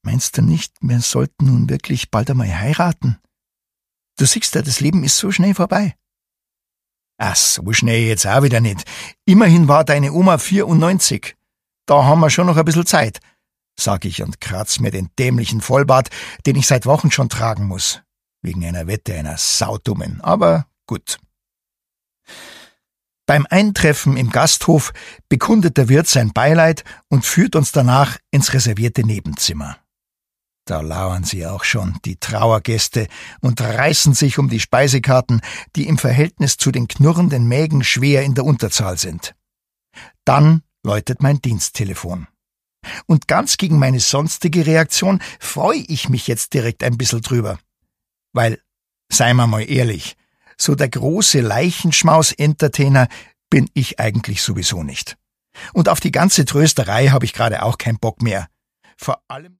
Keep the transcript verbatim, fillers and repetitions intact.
Meinst du nicht, wir sollten nun wirklich bald einmal heiraten? Du siehst ja, das Leben ist so schnell vorbei. Ach, so schnell jetzt auch wieder nicht. Immerhin war deine Oma vierundneunzig. Da haben wir schon noch ein bisschen Zeit, sag ich und kratz mir den dämlichen Vollbart, den ich seit Wochen schon tragen muss. Wegen einer Wette einer Saudummen, aber gut. Beim Eintreffen im Gasthof bekundet der Wirt sein Beileid und führt uns danach ins reservierte Nebenzimmer. Da lauern sie auch schon, die Trauergäste, und reißen sich um die Speisekarten, die im Verhältnis zu den knurrenden Mägen schwer in der Unterzahl sind. Dann läutet mein Diensttelefon. Und ganz gegen meine sonstige Reaktion freue ich mich jetzt direkt ein bisschen drüber. Weil, seien wir mal ehrlich, so der große Leichenschmaus-Entertainer bin ich eigentlich sowieso nicht. Und auf die ganze Trösterei habe ich gerade auch keinen Bock mehr. Vor allem